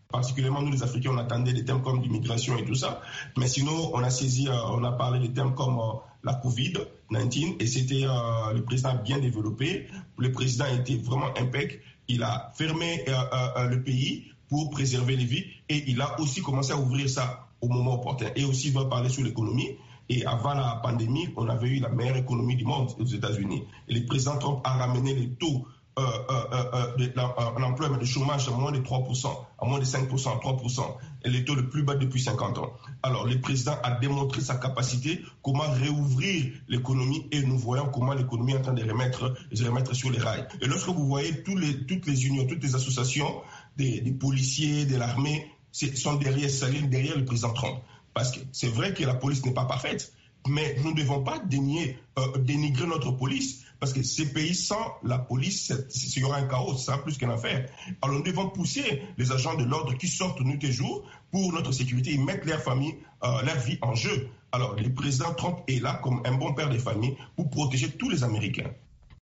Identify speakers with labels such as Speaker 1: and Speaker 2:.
Speaker 1: Particulièrement nous les Africains, on attendait des thèmes comme l'immigration et tout ça. Mais sinon, on a parlé des thèmes comme la Covid-19 et c'était le président bien développé. Le président était vraiment impec. Il a fermé le pays pour préserver les vies et il a aussi commencé à ouvrir ça au moment opportun. Et aussi, il doit parler sur l'économie. Et avant la pandémie, on avait eu la meilleure économie du monde aux États-Unis. Et le président Trump a ramené les taux l'emploi de chômage à moins de 3%, à moins de 5%, 3%, et les taux le plus bas depuis 50 ans. Alors, le président a démontré sa capacité, comment réouvrir l'économie, et nous voyons comment l'économie est en train de se remettre sur les rails. Et lorsque vous voyez toutes les unions, toutes les associations des policiers, de l'armée, sont derrière le président Trump. Parce que c'est vrai que la police n'est pas parfaite, mais nous ne devons pas dénigrer notre police, parce que ces pays sans la police, il y aura un chaos, ça sera plus qu'une affaire. Alors nous devons pousser les agents de l'ordre qui sortent nuit et jour pour notre sécurité et mettre leur famille, leur vie en jeu. Alors le président Trump est là comme un bon père de famille pour protéger tous les Américains.